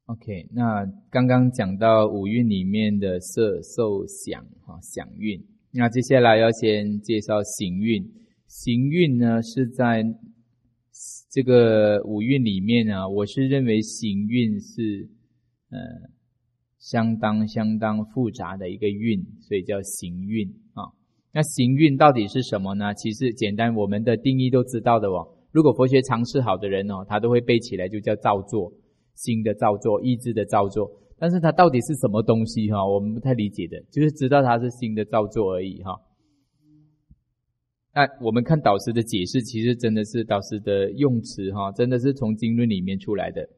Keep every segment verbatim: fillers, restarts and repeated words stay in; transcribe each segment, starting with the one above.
OK， 那刚刚讲到五蕴里面的色、受、想、哈想蕴，那接下来要先介绍行蕴。行蕴呢是在这个五蕴里面啊，我是认为行蕴是呃相当相当复杂的一个蕴，所以叫行蕴啊。那行蕴到底是什么呢？其实简单，我们的定义都知道的哦。如果佛学常识好的人哦，他都会背起来，就叫造作。心的造作，意志的造作，但是它到底是什么东西哈？我们不太理解的，就是知道它是心的造作而已哈。那我们看导师的解释，其实真的是导师的用词哈，真的是从经论里面出来的。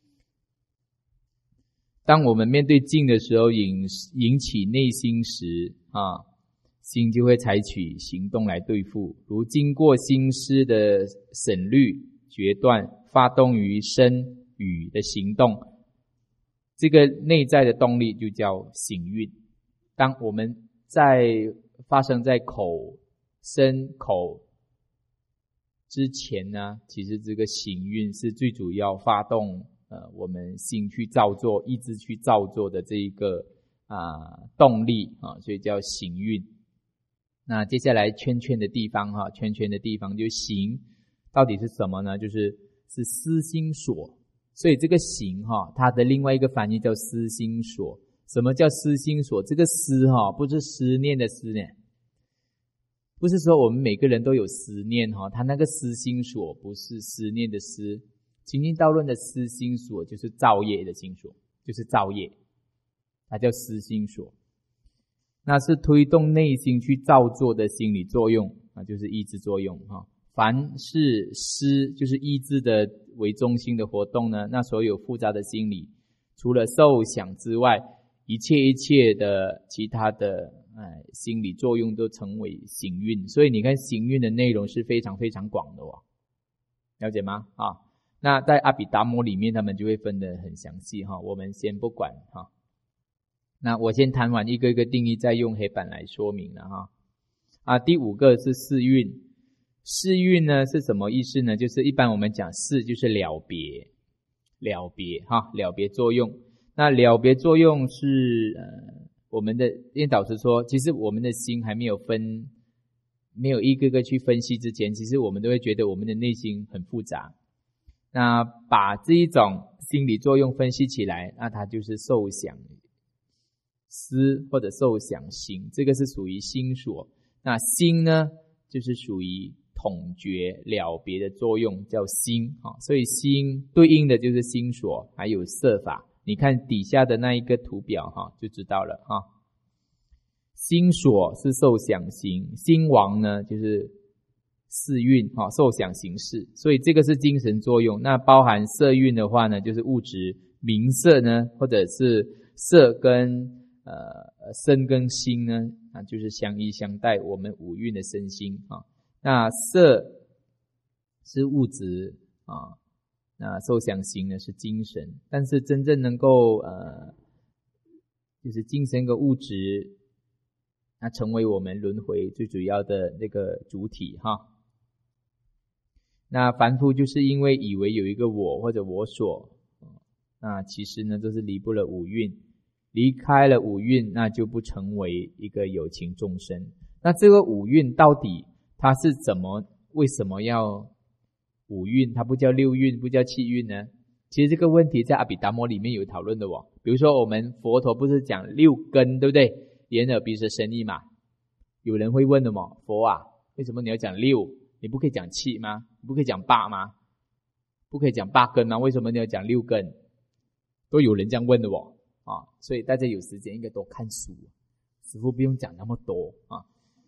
当我们面对境的时候，引引起内心时啊，心就会采取行动来对付，如经过心思的审虑、决断，发动于身语的行动，这个内在的动力就叫行蕴。当我们在发生在口、身、口之前呢，其实这个行蕴是最主要发动呃我们心去造作、意志去造作的这一个啊、呃、动力啊，所以叫行蕴。那接下来圈圈的地方哈，圈圈的地方就行到底是什么呢？就是是思心所。所以这个行哈，它的另外一个翻译叫思心所。什么叫思心所？这个思哈，不是思念的思呢，不是说我们每个人都有思念哈，它那个思心所不是思念的思。清净道论的思心所就是造业的心所，就是造业，它叫思心所。那是推动内心去造作的心理作用啊，就是意志作用哈。凡是思就是意志的为中心的活动呢，那所有复杂的心理，除了受想之外，一切一切的其他的哎心理作用都成为行蕴。所以你看行蕴的内容是非常非常广的哦，了解吗？啊，那在阿毗达摩里面他们就会分得很详细哈，我们先不管哈。那我先谈完一个一个定义，再用黑板来说明了哈。啊，第五个是四蕴。四蕴呢是什么意思呢？就是一般我们讲四就是了别，了别哈，了别作用。那了别作用是呃我们的，因为导师说，其实我们的心还没有分，没有一个个去分析之前，其实我们都会觉得我们的内心很复杂。那把这一种心理作用分析起来，那它就是受想思或者受想行，这个是属于心所。那心呢，就是属于统觉了别的作用，叫心啊，所以心对应的就是心所，还有色法。你看底下的那一个图表哈，就知道了哈。心所是受想行，心王呢就是四蕴哈，受想行识，所以这个是精神作用。那包含色蕴的话呢，就是物质名色呢，或者是色跟呃身跟心呢啊，就是相依相待，我们五蕴的身心啊。那色是物质啊，那受想行呢是精神，但是真正能够呃，就是精神跟物质，那成为我们轮回最主要的那个主体哈。那凡夫就是因为以为有一个我或者我所，那其实呢都是离不了五蕴，离开了五蕴，那就不成为一个有情众生。那这个五蕴到底它是怎么？为什么要五蕴？它不叫六蕴，不叫七蕴呢？其实这个问题在阿毗达摩里面有讨论的哦。比如说我们佛陀不是讲六根，对不对？眼耳鼻舌身意嘛。有人会问的嘛，佛啊，为什么你要讲六？你不可以讲七吗？你不可以讲八吗？不可以讲八根吗？为什么你要讲六根？都有人这样问的哦。啊，所以大家有时间应该多看书，师父不用讲那么多啊。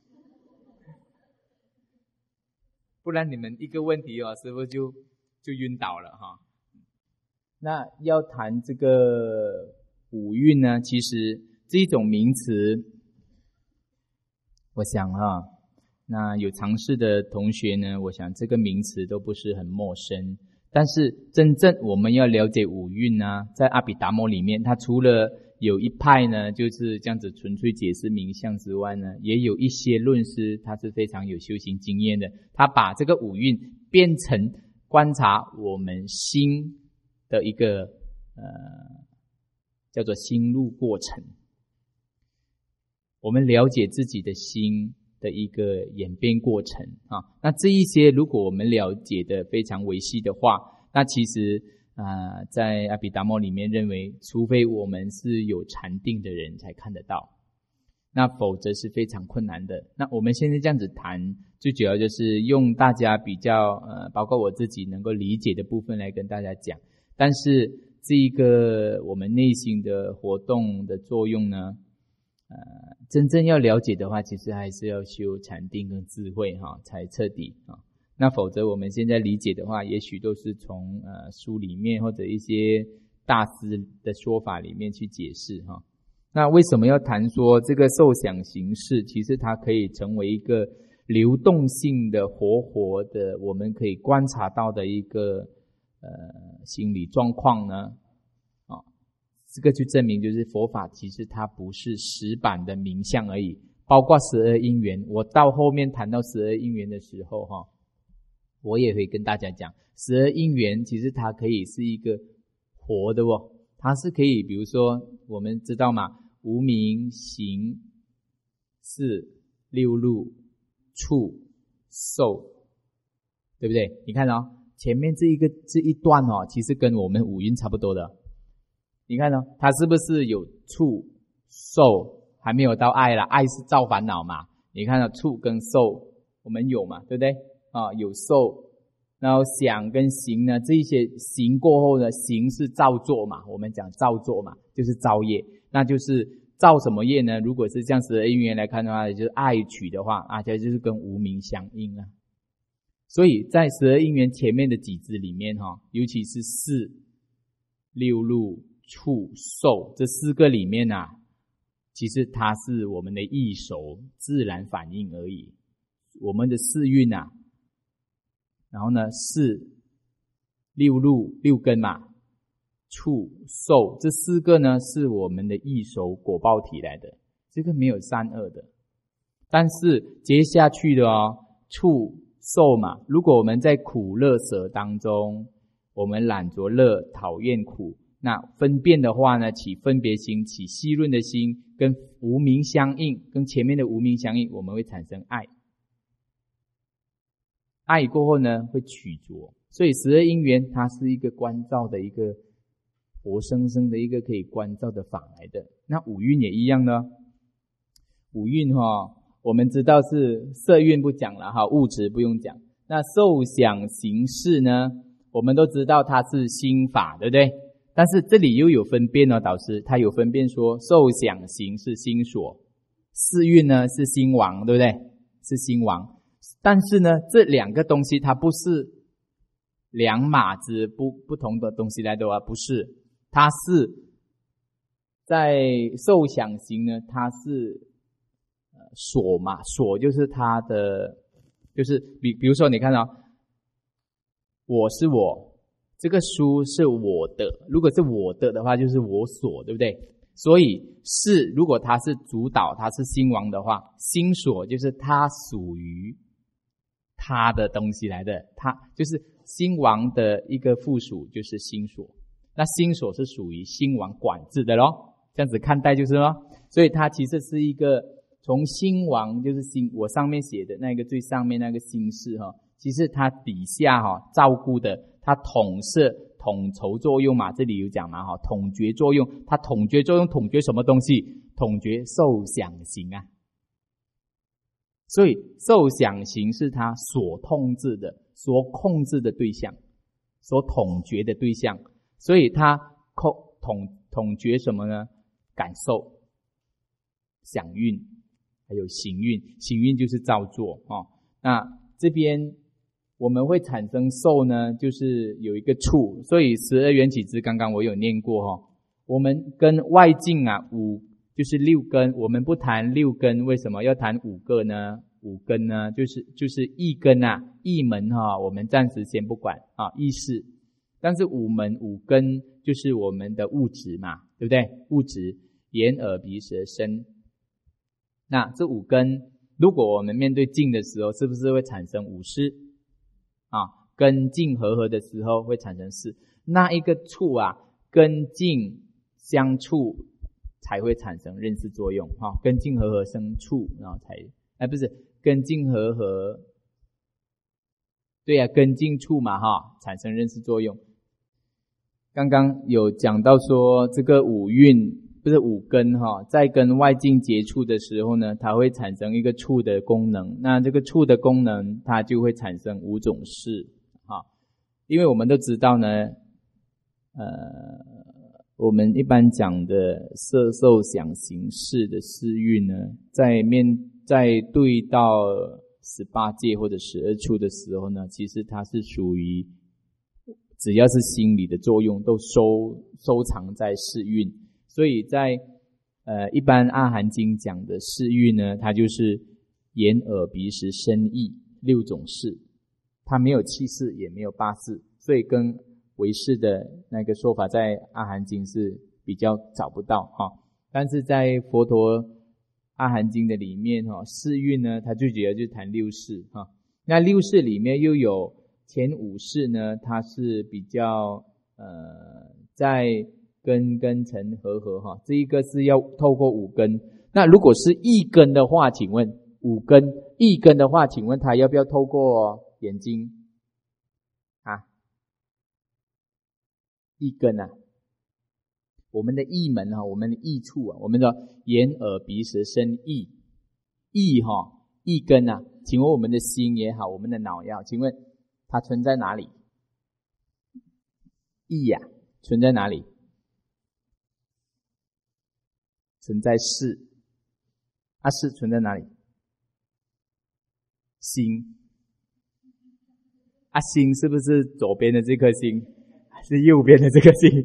不然你们一个问题哦，师父就就晕倒了哈。那要谈这个五蕴呢，其实这一种名词，我想哈，那有尝试的同学呢，我想这个名词都不是很陌生。但是真正我们要了解五蕴呢，在阿毗达摩里面，它除了有一派呢就是这样子纯粹解释名相之外呢，也有一些论师他是非常有修行经验的，他把这个五蕴变成观察我们心的一个呃叫做心路过程。我们了解自己的心的一个演变过程啊，那这一些如果我们了解的非常维系的话，那其实啊、呃，在阿毗达摩里面认为，除非我们是有禅定的人才看得到，那否则是非常困难的。那我们现在这样子谈，最主要就是用大家比较呃，包括我自己能够理解的部分来跟大家讲。但是这一个我们内心的活动的作用呢，呃，真正要了解的话，其实还是要修禅定跟智慧哈，才彻底啊。那否则我们现在理解的话，也许都是从呃书里面或者一些大师的说法里面去解释哈。那为什么要谈说这个受想行识？其实它可以成为一个流动性的、活活的，我们可以观察到的一个呃心理状况呢？啊，这个就证明就是佛法其实它不是死板的名相而已，包括十二因缘。我到后面谈到十二因缘的时候哈，我也会跟大家讲，十二因缘其实它可以是一个活的哦，它是可以，比如说我们知道嘛，无明、行、识、六路、触、受，对不对？你看哦，前面这一个这一段哦，其实跟我们五蕴差不多的。你看哦，它是不是有触、受，还没有到爱啦？爱是造烦恼嘛。你看到触跟受，我们有嘛，对不对？啊，有受，然后想跟行呢，这一些行过后呢，行是造作嘛，我们讲造作嘛，就是造业，那就是造什么业呢？如果是这样十二因缘来看的话，就是爱取的话啊，这就是跟无明相应啊。所以在十二因缘前面的几支里面哈，尤其是识、六路、触、受这四个里面啊，其实它是我们的意熟自然反应而已。我们的四蕴啊，然后呢，识、六路、六根嘛，触、受这四个呢，是我们的意熟果报体来的，这个没有善恶的。但是接下去的哦，触、受嘛，如果我们在苦乐舍当中，我们懒着乐，讨厌苦，那分辨的话呢，起分别心，起细润的心，跟无明相应，跟前面的无明相应，我们会产生爱。爱过后呢，会取着，所以十二因缘它是一个观照的一个活生生的一个可以观照的法来的。那五蕴也一样呢，五蕴哈、哦，我们知道是色蕴不讲了哈，物质不用讲。那受想行识呢，我们都知道它是心法，对不对？但是这里又有分辨哦，导师他有分辨说，受想行是心所，识蕴呢是心王，对不对？是心王。但是呢，这两个东西它不是两码子不不同的东西来的啊，不是，它是在受想行呢，它是呃所嘛，所就是它的，就是比比如说你看到、哦，我是我，这个书是我的，如果是我的的话，就是我所，对不对？所以是如果它是主导，它是心王的话，心所就是它属于他的东西来的，他就是心王的一个附属，就是心所。那心所是属于心王管制的咯，这样子看待就是咯。所以它其实是一个从心王，就是心，我上面写的那个最上面那个心事哈，其实它底下哈照顾的，它统摄统筹作用嘛，这里有讲嘛哈，统觉作用，它统觉作用统觉什么东西？统觉受想行啊。所以受想行是他所控制的、所控制的对象，所统觉的对象。所以他控统统觉什么呢？感受、想蕴，还有行蕴。行蕴就是造作哦。那这边我们会产生受呢，就是有一个触。所以十二缘起支刚刚我有念过哦。我们跟外境啊五。就是六根，我们不谈六根，为什么要谈五个呢？五根呢，就是就是意根啊，意门哈、啊，我们暂时先不管啊，意识。但是五门五根就是我们的物质嘛，对不对？物质，眼耳鼻舌身。那这五根，如果我们面对境的时候，是不是会产生五识啊？跟境和合的时候会产生识。那一个触啊， 根茎相触才会产生认识作用哈，根茎和合生触，然后才哎不是根茎和合，对呀、啊，根茎触嘛哈，产生认识作用。刚刚有讲到说这个五蕴不是五根哈，在跟外境接触的时候呢，它会产生一个触的功能。那这个触的功能，它就会产生五种识哈。因为我们都知道呢，呃，我们一般讲的色受想行识的识蕴呢，在面在对到十八界或者十二处的时候呢，其实它是属于只要是心理的作用都收收藏在识蕴。所以在呃一般阿含经讲的识蕴呢，它就是眼耳鼻舌身意六种识，它没有七识也没有八识，所以跟唯识的那个说法在阿含经是比较找不到哈。但是在佛陀阿含经的里面哈，识蕴呢，它最主要就谈六识哈。那六识里面又有前五识呢，它是比较呃在根根尘和合哈，这一个是要透过五根。那如果是一根的话，请问五根一根的话，请问它要不要透过眼睛啊？一根啊，我们的意门哈，我们的意处啊，我们的眼耳鼻舌身意意哈，一根啊，请问我们的心也好，我们的脑也好，请问它存在哪里？意呀、啊，存在哪里？存在识。啊，识存在哪里？心。啊，心是不是左边的这颗心，还是右边的这颗心？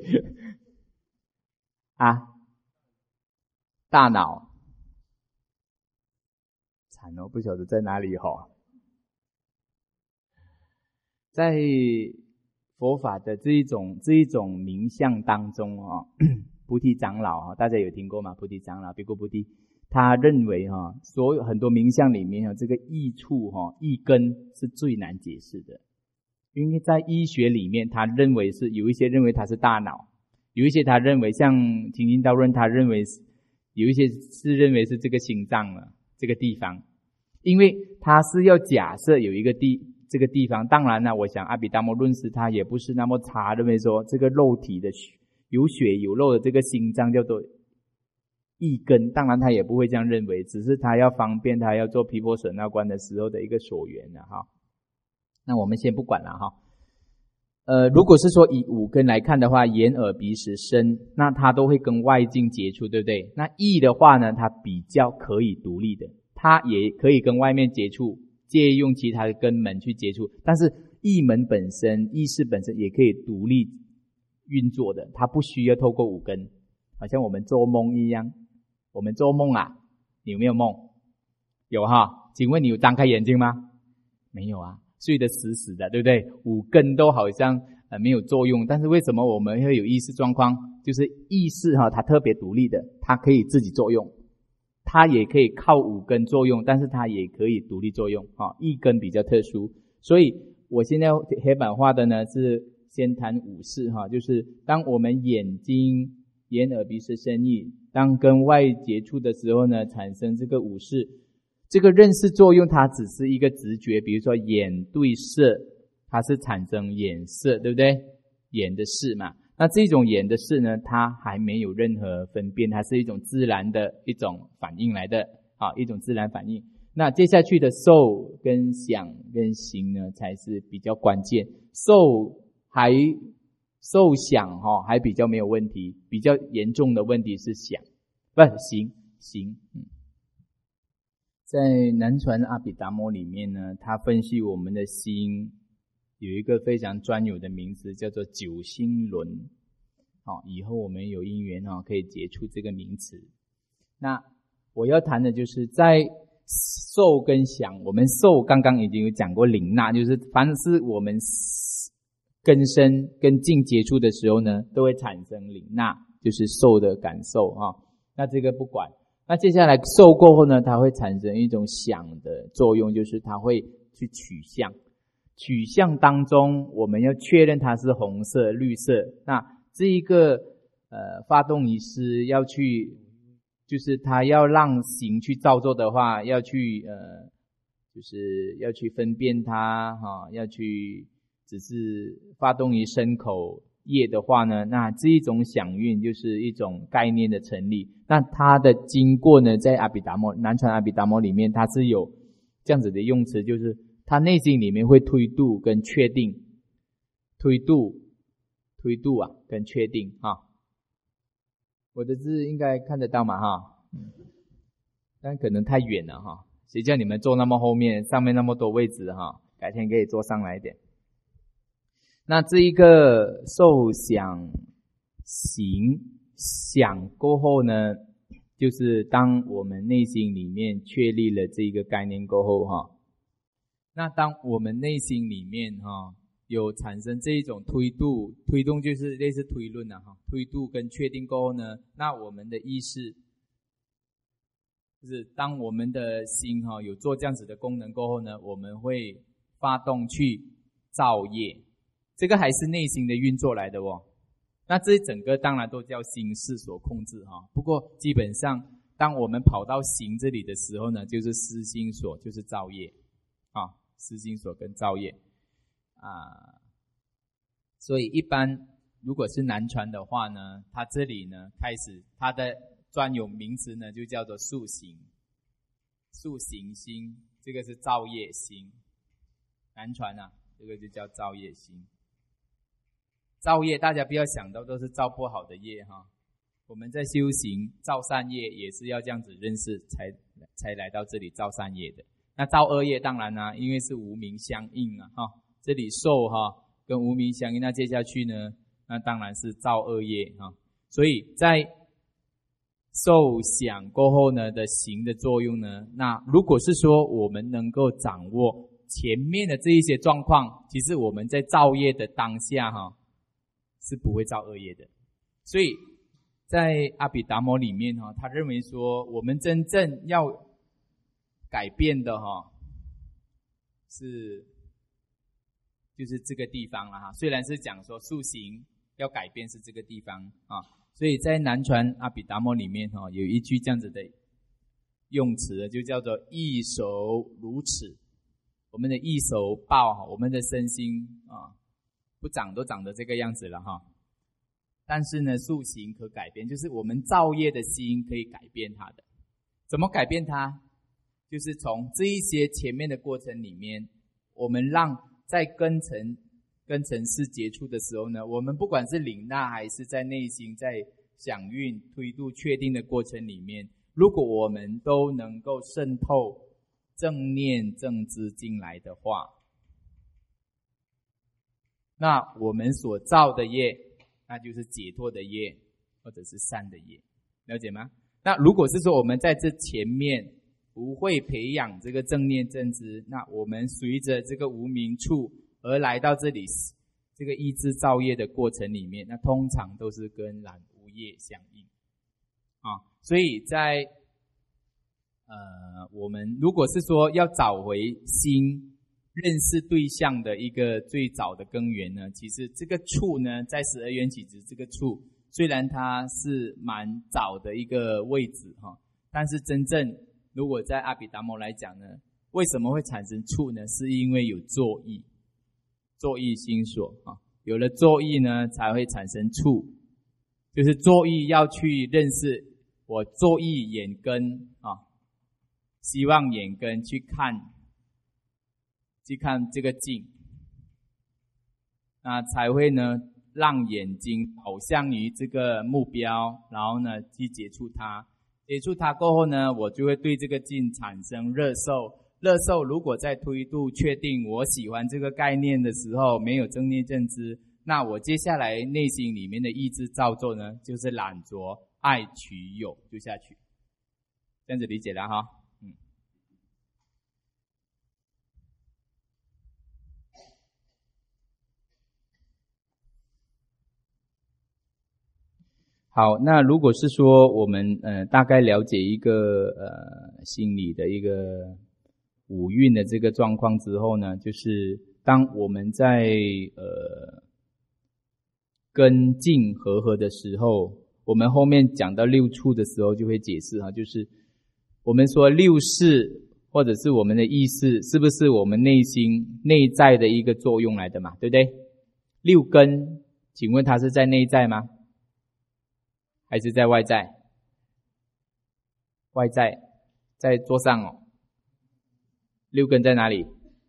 啊，大脑。惨哦，不晓得在哪里哈。在佛法的这一种这一种名相当中啊，菩提长老啊，大家有听过吗？菩提长老比丘菩提，他认为哈，所有很多名相里面啊，这个意处哈、意根是最难解释的，因为在医学里面，他认为是有一些认为它是大脑，有一些他认为像清净道论，他认为是有一些是认为是这个心脏了这个地方，因为他是要假设有一个地。这个地方，当然呢，我想阿毗达摩论师他也不是那么差，认为说这个肉体的有血有肉的这个心脏叫做意根，当然他也不会这样认为，只是他要方便他要做毗婆舍那观的时候的一个所缘了哈。那我们先不管了哈。呃，如果是说以五根来看的话，眼耳鼻舌身，那它都会跟外境接触，对不对？那意的话呢，它比较可以独立的，它也可以跟外面接触。借用其他的根门去接触，但是意门本身、意识本身也可以独立运作的，它不需要透过五根，好像我们做梦一样。我们做梦啊，你有没有梦？有哈？请问你有张开眼睛吗？没有啊，睡得死死的，对不对？五根都好像呃没有作用，但是为什么我们会有意识状况？就是意识哈，它特别独立的，它可以自己作用。它也可以靠五根作用，但是它也可以独立作用啊，一根比较特殊。所以我现在黑板画的呢是先谈五识哈，就是当我们眼睛、眼耳鼻舌身意当跟外接触的时候呢，产生这个五识，这个认识作用它只是一个直觉，比如说眼对色，它是产生眼色，对不对？眼的识嘛。那这种眼的识呢，它还没有任何分辨，它是一种自然的一种反应来的啊，一种自然反应。那接下去的受跟想跟行呢，才是比较关键。受还受想哈、哦，还比较没有问题，比较严重的问题是想，不行行。嗯，在南传阿毗达摩里面呢，他分析我们的心。有一个非常专有的名词叫做九心轮，好，以后我们有因缘可以接触这个名词。那我要谈的就是在受跟想，我们受刚刚已经有讲过领纳，就是凡是我们根身跟境接触的时候呢，都会产生领纳，就是受的感受啊。那这个不管，那接下来受过后呢，它会产生一种想的作用，就是它会去取向。取向当中，我们要确认它是红色、绿色。那这一个呃发动仪式要去，就是他要让行去造作的话，要去呃，就是要去分辨它哈、啊，要去只是发动于身口业的话呢，那这一种响韵就是一种概念的成立。那它的经过呢，在阿毗达摩南传阿毗达摩里面，它是有这样子的用词，就是它内心里面会推度跟确定，推度推度啊跟确定啊。我的字应该看得到嘛哈，但可能太远了哈，谁叫你们坐那么后面，上面那么多位置哈，改天可以坐上来一点。那这一个受想行想过后呢，就是当我们内心里面确立了这个概念过后哈，那当我们内心里面哈有产生这一种推度，推动就是类似推论啊哈，推度跟确定过后呢，那我们的意识就是当我们的心哈有做这样子的功能过后呢，我们会发动去造业。这个还是内心的运作来的哦，那这整个当然都叫心识所控制哈。不过基本上，当我们跑到行这里的时候呢，就是思心所，就是造业啊，思心所跟造业啊。所以一般如果是南传的话呢，它这里呢开始它的专有名词呢就叫做速行，速行心，这个是造业心。南传啊，这个就叫造业心。造业大家不要想到都是造不好的业哈，我们在修行造善业也是要这样子认识才才来到这里造善业的。那造恶业当然啊，因为是无明相应啊哈，这里受哈跟无明相应，那接下去呢，那当然是造恶业哈。所以在受想过后呢的行的作用呢，那如果是说我们能够掌握前面的这一些状况，其实我们在造业的当下哈是不会造恶业的。所以在阿毗达摩里面哈，他认为说我们真正要改变的哈是就是这个地方了哈。虽然是讲说速行要改变是这个地方啊，所以在南传阿毗达摩里面哈有一句这样子的用词，就叫做意守如此。我们的意守抱，我们的身心啊不长都长得这个样子了哈。但是呢，速行可改变，就是我们造业的心可以改变它的。怎么改变它？就是从这一些前面的过程里面，我们让在根尘根尘世接触的时候呢，我们不管是领纳还是在内心在想运推度确定的过程里面，如果我们都能够渗透正念正知进来的话，那我们所造的业，那就是解脱的业，或者是善的业，了解吗？那如果是说我们在这前面不会培养这个正念正知，那我们随着这个无明处而来到这里，这个意志造业的过程里面，那通常都是跟染无业相应啊。所以在呃，我们如果是说要找回心认识对象的一个最早的根源呢，其实这个处呢，在十二缘起执这个处，虽然它是蛮早的一个位置哈，但是真正如果在阿毗达摩来讲呢，为什么会产生处呢？是因为有作意，作意心所啊，有了作意呢，才会产生处，就是作意要去认识我作意眼根啊，希望眼根去看。去看这个境，那才会呢让眼睛导向于这个目标，然后呢去接触它，接触它过后呢，我就会对这个境产生热受。热受如果在推度确定我喜欢这个概念的时候没有正念正知，那我接下来内心里面的意志造作呢，就是懒着爱取有就下去，这样子理解了哈。好，那如果是说我们呃大概了解一个呃心理的一个五蕴的这个状况之后呢，就是当我们在呃跟境和合的时候，我们后面讲到六处的时候就会解释哈，就是我们说六识或者是我们的意识，是不是我们内心内在的一个作用来的嘛，对不对？六根，请问它是在内在吗？还是在外在？外在，在桌上哦。六根在哪里？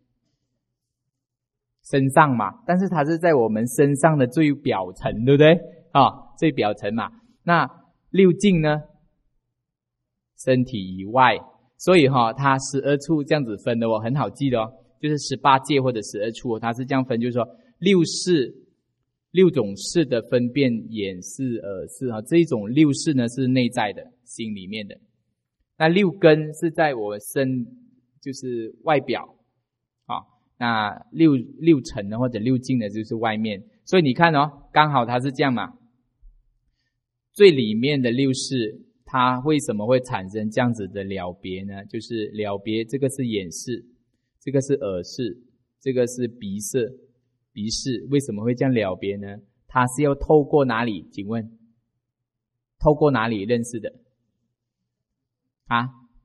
身上嘛，但是它是在我们身上的最表层，对不对？啊，最表层嘛。那六境呢？身体以外，所以哈、哦，它十二处这样子分的哦，很好记的哦，就是十八界或者十二处、哦，它是这样分，就是说六识，六种识的分辨，眼识、耳识啊，这一种六识呢是内在的，心里面的。那六根是在我身，就是外表啊。那六六尘呢，或者六境呢，就是外面。所以你看哦，刚好它是这样嘛。最里面的六识，它为什么会产生这样子的了别呢？就是了别，这个是眼识，这个是耳识，这个是鼻识，鼻识为什么会这样了别呢？它是要透过哪里？请问，透过哪里认识的？啊？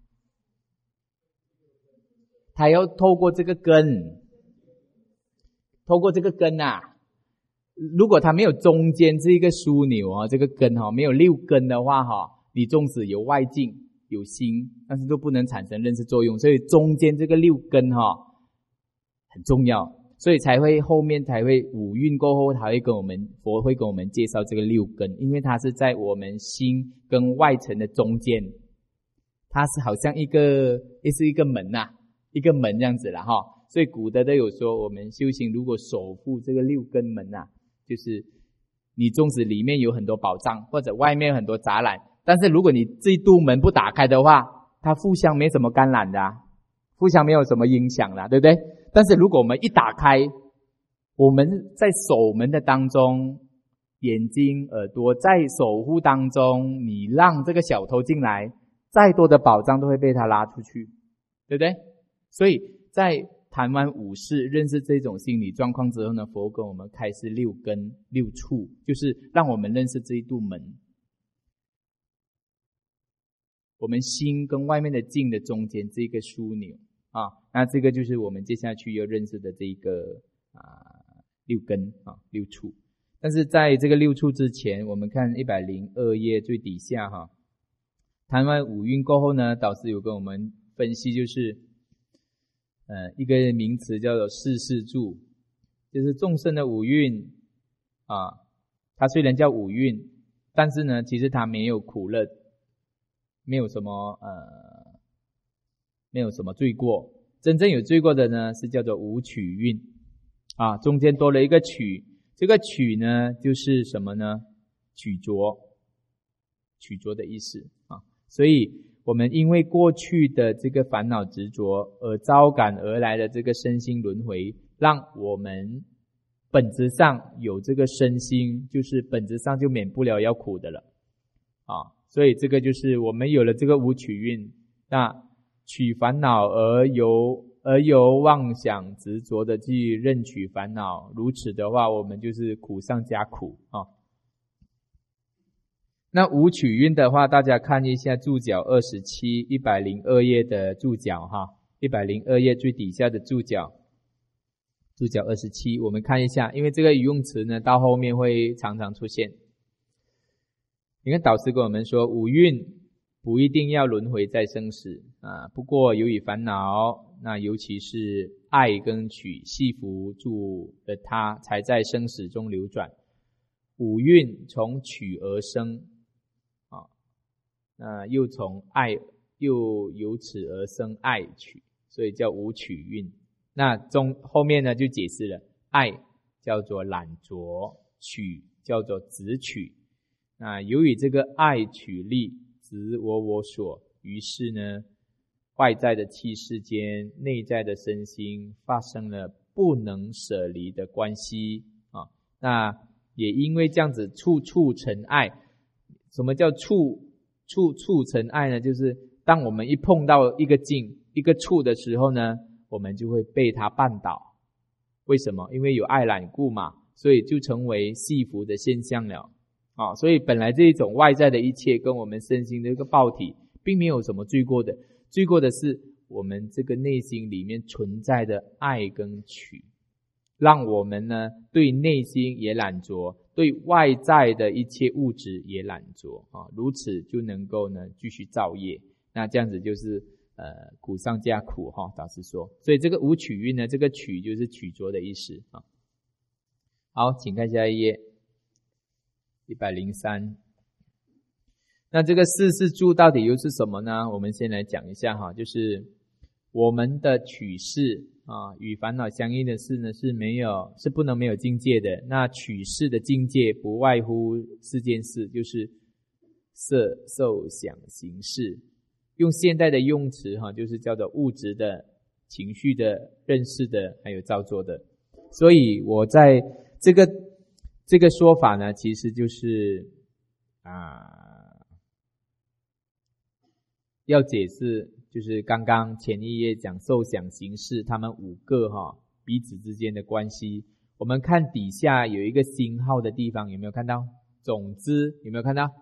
它要透过这个根，透过这个根啊。如果它没有中间这一个枢纽啊，这个根哈、哦、没有六根的话哈、哦，你纵使有外境有心，但是都不能产生认识作用。所以中间这个六根哈、哦、很重要，所以才会后面才会五蕴过后，他会跟我们佛会跟我们介绍这个六根，因为它是在我们心跟外层的中间，它是好像一个也是一个门呐、啊，一个门这样子啦哈。所以古德都有说，我们修行如果守护这个六根门呐、啊。就是你纵使里面有很多宝藏，或者外面有很多杂染，但是如果你这一度门不打开的话，它互相没什么干扰的、啊，互相没有什么影响的、啊，对不对？但是如果我们一打开，我们在守门的当中，眼睛耳朵在守护当中，你让这个小偷进来，再多的宝藏都会被他拉出去，对不对？所以在谈完五识，认识这种心理状况之后呢，佛跟我们开示六根六处，就是让我们认识这一度门，我们心跟外面的境的中间这个枢纽啊，那这个就是我们接下去要认识的这一个啊六根啊六处。但是在这个六处之前，我们看一百零二页最底下哈，谈完五蕴过后呢，导师有跟我们分析，就是呃，一个名词叫做四事住，就是众生的五蕴啊，它虽然叫五蕴，但是呢，其实它没有苦乐，没有什么呃，没有什么罪过。真正有罪过的呢，是叫做五取蕴啊，中间多了一个取，这个取呢，就是什么呢？取着，取着的意思啊，所以。我们因为过去的这个烦恼执着而招感而来的这个身心轮回，让我们本质上有这个身心，就是本质上就免不了要苦的了啊。所以这个就是我们有了这个五取蕴，那取烦恼而由而由妄想执着的去认取烦恼，如此的话，我们就是苦上加苦啊。那五取蕴的话，大家看一下注脚二十七，一百零二页的注脚哈，一百零二页最底下的注脚，注脚二十七，我们看一下，因为这个语用词呢，到后面会常常出现。你看导师跟我们说，五蕴不一定要轮回在生死啊，不过由于烦恼，那尤其是爱跟取系缚住了它，才在生死中流转。五蕴从取而生。那又从爱，又由此而生爱取，所以叫五取蕴。那中后面呢就解释了，爱叫做懒着，取叫做执取。那由于这个爱取力，执我我所，于是呢，外在的气世间，内在的身心发生了不能舍离的关系啊。那也因为这样子，处处成爱。什么叫处？处处成爱呢，就是当我们一碰到一个境一个处的时候呢，我们就会被它绊倒。为什么？因为有爱染故嘛， 所以就成为系缚的现象了啊。所以本来这种外在的一切跟我们身心的一个报体并没有什么罪过的，罪过的是我们这个内心里面存在的爱跟取，让我们呢对内心也懒着，对外在的一切物质也懒着啊，如此就能够呢继续造业。那这样子就是呃苦上加苦哈，导师说。所以这个无取运呢，这个取就是取着的意思啊。好，请看下一页一百零三。那这个四是住到底又是什么呢？我们先来讲一下哈，就是我们的取事啊，与烦恼相应的事呢是没有是不能没有境界的。那取事的境界不外乎四件事，就是色、受、想、行、识。用现代的用词哈，就是叫做物质的、情绪的、认识的，还有造作的。所以我在这个这个说法呢，其实就是啊，要解释就是刚刚前一页讲受想行识他们五个哈彼此之间的关系。我们看底下有一个星号的地方，有没有看到？总之有没有看到？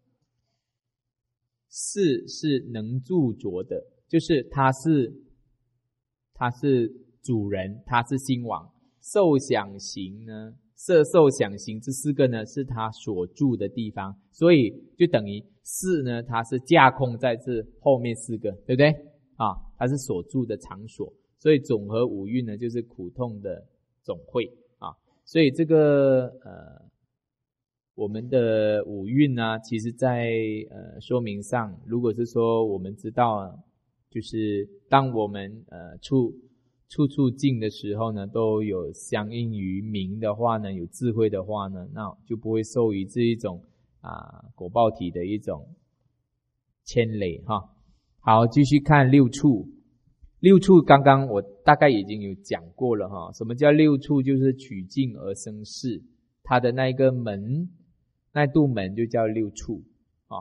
事是能住着的，就是他是他是主人，他是兴王。受想行呢，色受想行这四个呢是他所住的地方，所以就等于事呢它是架空在这后面四个，对不对啊？它是所住的场所，所以总和五蕴呢就是苦痛的总会啊。所以这个呃我们的五蕴呢，其实在呃说明上，如果是说我们知道，就是当我们呃处处处境的时候呢，都有相应于明的话呢，有智慧的话呢，那就不会受于这一种啊果报体的一种牵累哈。好，继续看六处。六处刚刚我大概已经有讲过了哈。什么叫六处？就是取境而生事，它的那一个门。那度门就叫六处啊。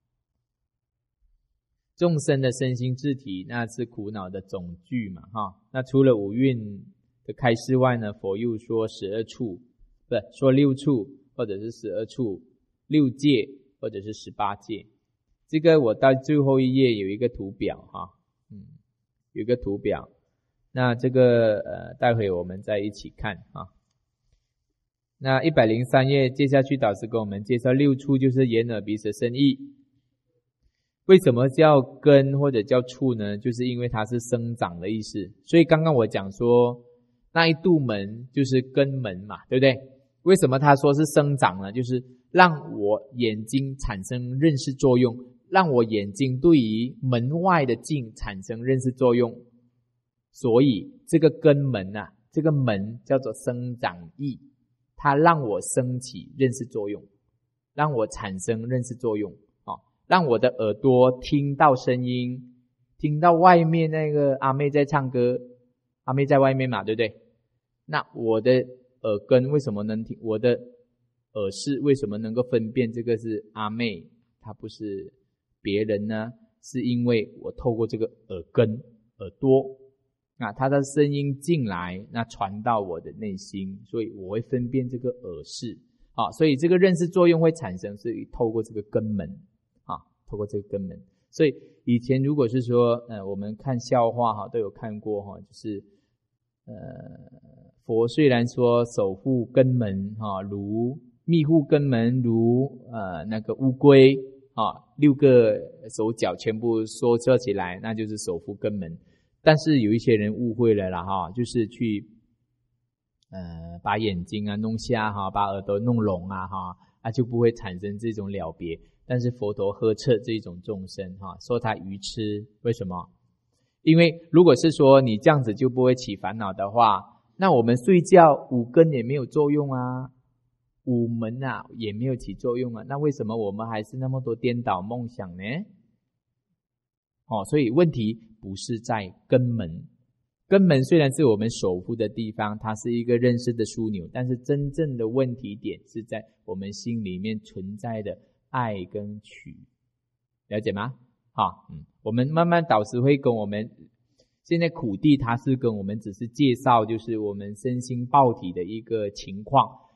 众生的身心自体，那是苦恼的总句嘛哈。那除了五蕴的开示外呢，佛又说十二处，不是说六处，或者是十二处，六界或者是十八界。这个我到最后一页有一个图表哈，嗯，有一个图表。那这个呃，待会我们再一起看啊。那一百零三页接下去导师跟我们介绍六处，就是眼耳鼻舌身意。为什么叫根或者叫处呢？就是因为它是生长的意思。所以刚刚我讲说那一度门就是根门嘛，对不对？为什么他说是生长呢？就是让我眼睛产生认识作用，让我眼睛对于门外的境产生认识作用。所以这个根门啊，这个门叫做生长意，它让我升起认识作用，让我产生认识作用啊，让我的耳朵听到声音，听到外面那个阿妹在唱歌，阿妹在外面嘛，对不对？那我的耳根为什么能听？我的耳识为什么能够分辨这个是阿妹，它不是别人呢？是因为我透过这个耳根、耳朵，那它的声音进来，那传到我的内心，所以我会分辨这个耳识啊，所以这个认识作用会产生，是透过这个根门啊，透过这个根门。所以以前如果是说，呃，我们看笑话哈，都有看过哈，就是呃，佛虽然说守护根门哈，如密护根门，如呃那个乌龟啊，六个手脚全部缩缩起来，那就是守护根门。但是有一些人误会了啦哈，就是去呃把眼睛啊弄瞎哈，把耳朵弄聋啊哈，啊就不会产生这种了别。但是佛陀呵斥这种众生哈，说他愚痴。为什么？因为如果是说你这样子就不会起烦恼的话，那我们睡觉五根也没有作用啊，五门啊也没有起作用啊，那为什么我们还是那么多颠倒梦想呢？哦，所以问题不是在根门，根门虽然是我们守护的地方，它是一个认识的枢纽，但是真正的问题点是在我们心里面存在的爱跟取，了解吗？好，嗯，我们慢慢导师会跟我们，现在苦地他是跟我们只是介绍，就是我们身心报体的一个情况。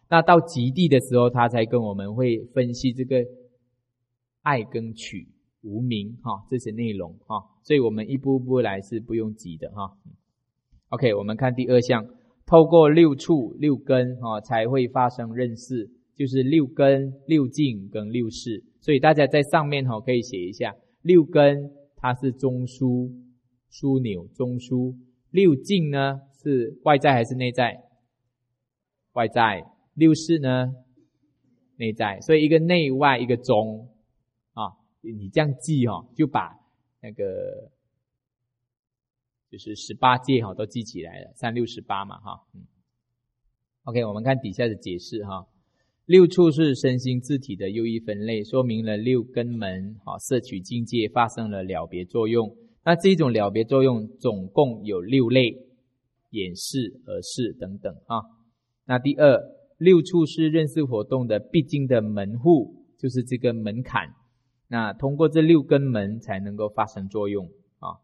那到极地的时候，他才跟我们会分析这个爱跟取、无明哈这些内容哈，所以我们一步步来是不用急的哈。OK， 我们看第二项，透过六处六根哈才会发生认识，就是六根、六境跟六识。所以大家在上面哈可以写一下，六根它是中枢、枢纽、中枢；六境呢是外在还是内在？外在。六识呢？内在。所以一个内外，一个中啊，你这样记哈，就把那个就是十八界哈都记起来了，三六十八嘛哈。嗯 OK， 我们看底下的解释哈。六处是身心自体的又一分类，说明了六根门啊摄取境界发生了了别作用。那这种了别作用总共有六类，眼识、耳识等等啊。那第二，六处是认识活动的必经的门户，就是这个门槛。那通过这六根门才能够发生作用啊。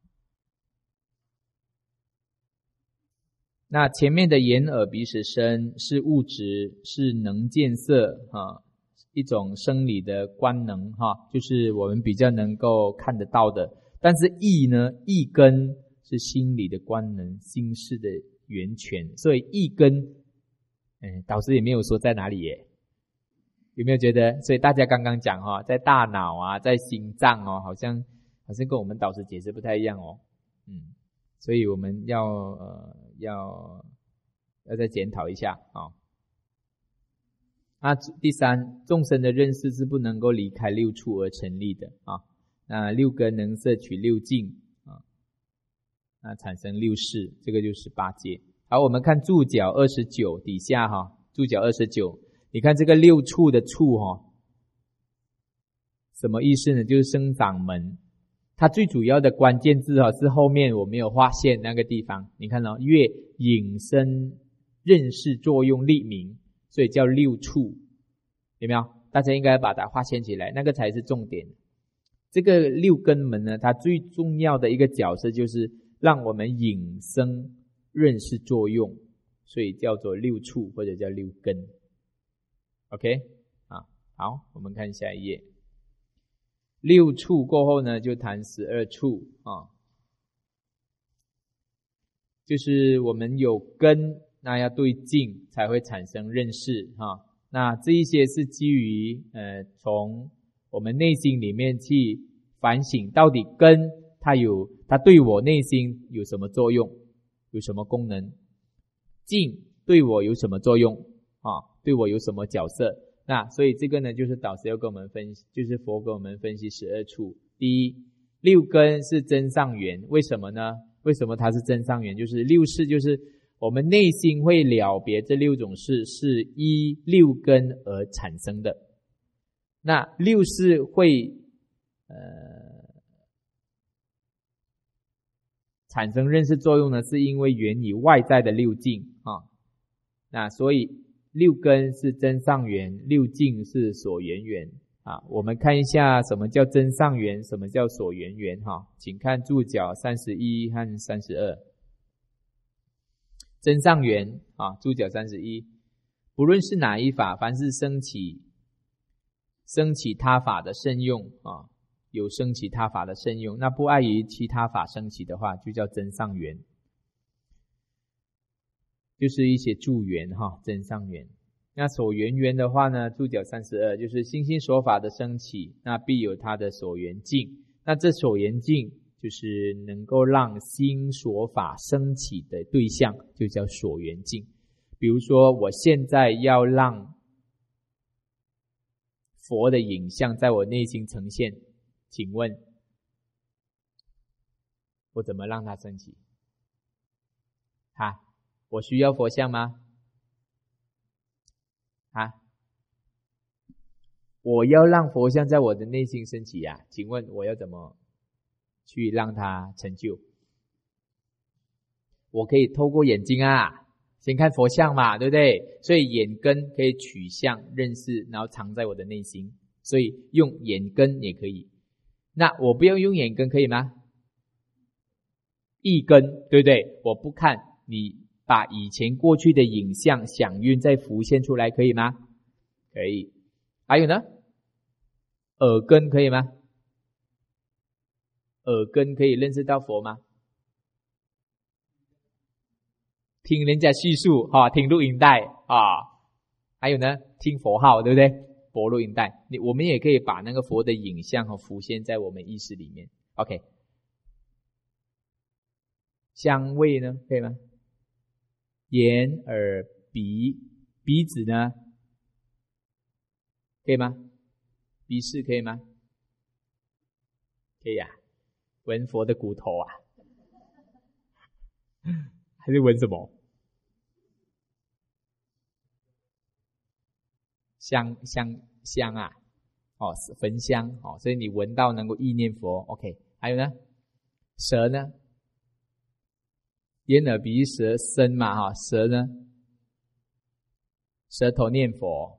那前面的眼耳鼻舌身是物质，是能见色啊，一种生理的官能哈，就是我们比较能够看得到的。但是意呢，意根是心理的官能，心事的源泉，所以意根，哎，导师也没有说在哪里耶，有没有觉得？所以大家刚刚讲哈，在大脑啊，在心脏哦，好像好像跟我们导师解释不太一样哦，嗯。所以我们要呃要要再检讨一下啊。那第三，众生的认识是不能够离开六处而成立的啊。那六根能摄取六境啊，那产生六识，这个就是八界。好，我们看注脚二十九底下哈，注脚二十九，你看这个六处的处哈，什么意思呢？就是生长门。它最主要的关键字是后面我没有划线那个地方，你看到、哦、越引申认识作用立名，所以叫六处，有没有？大家应该把它划线起来，那个才是重点。这个六根门呢，它最重要的一个角色就是让我们引申认识作用，所以叫做六处或者叫六根。 OK 啊，好，我们看下一页。六处过后呢，就谈十二处啊，就是我们有根，那要对境才会产生认识哈。那这一些是基于呃从我们内心里面去反省，到底根它有它对我内心有什么作用，有什么功能，境对我有什么作用啊，对我有什么角色。那所以这个呢，就是导师要跟我们分析，就是佛跟我们分析十二处。第一，六根是真上缘，为什么呢？为什么它是真上缘？就是六识，就是我们内心会了别这六种事，是依六根而产生的。那六识会呃产生认识作用呢，是因为源于外在的六境啊。那所以六根是真上缘，六境是所缘缘啊。我们看一下什么叫真上缘，什么叫所缘缘哈。请看注脚三十一和三十二。真上缘啊，注脚三十一，不论是哪一法，凡是升起升起他法的圣用啊，有升起他法的圣用，那不碍于其他法升起的话，就叫真上缘。就是一些助缘哈，真上缘。那所缘缘的话呢，注脚三十二，就是心心所法的升起，那必有它的所缘境。那这所缘境就是能够让心所法升起的对象，就叫所缘境。比如说，我现在要让佛的影像在我内心呈现，请问我怎么让它升起？哈？我需要佛像吗？啊，我要让佛像在我的内心升起呀、啊，请问我要怎么去让它成就？我可以透过眼睛啊，先看佛像嘛，对不对？所以眼根可以取相认识，然后藏在我的内心，所以用眼根也可以。那我不要用眼根可以吗？意根，对不对？我不看你把以前过去的影像响韵再浮现出来，可以吗？可以。还有呢？耳根可以吗？耳根可以认识到佛吗？听人家叙述啊，听录音带啊，还有呢，听佛号，对不对？佛录音带，你我们也可以把那个佛的影像和浮现在我们意识里面。OK， 香味呢，可以吗？眼、耳、鼻，鼻子呢，可以吗？鼻识可以吗？可以啊。闻佛的骨头啊，还是闻什么？香香香啊，哦，焚香哦，所以你闻到能够意念佛。OK， 还有呢，舌呢？眼耳鼻舌身嘛，哈，舌呢？舌头念佛，